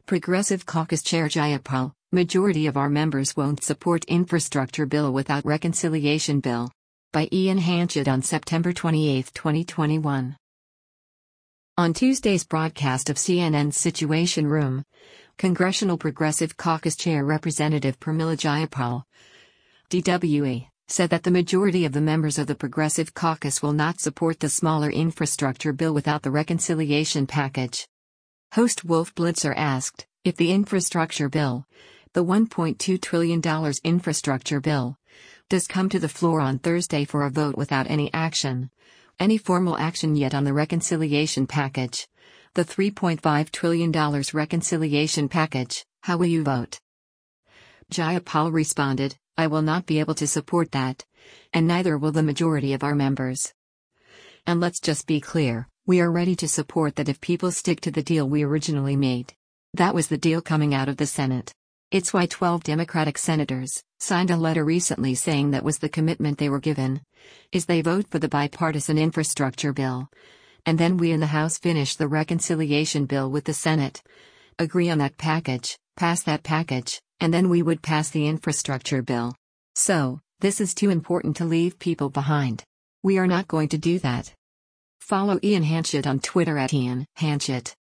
Progressive Caucus Chair Jayapal, majority of our members won't support infrastructure bill without reconciliation bill. By Ian Hanchett on September 28, 2021. On Tuesday's broadcast of CNN's Situation Room, Congressional Progressive Caucus Chair Representative Pramila Jayapal, DWE, said that the majority of the members of the Progressive Caucus will not support the smaller infrastructure bill without the reconciliation package. Host Wolf Blitzer asked, if the infrastructure bill, the $1.2 trillion infrastructure bill, does come to the floor on Thursday for a vote without any formal action yet on the reconciliation package, the $3.5 trillion reconciliation package, how will you vote? Jayapal responded, I will not be able to support that, and neither will the majority of our members. And let's just be clear, we are ready to support that if people stick to the deal we originally made. That was the deal coming out of the Senate. It's why 12 Democratic senators signed a letter recently saying that was the commitment they were given, is they vote for the bipartisan infrastructure bill. And then we in the House finish the reconciliation bill with the Senate, agree on that package, pass that package, and then we would pass the infrastructure bill. So, this is too important to leave people behind. We are not going to do that. Follow Ian Hanchett on Twitter @Ian Hanchett.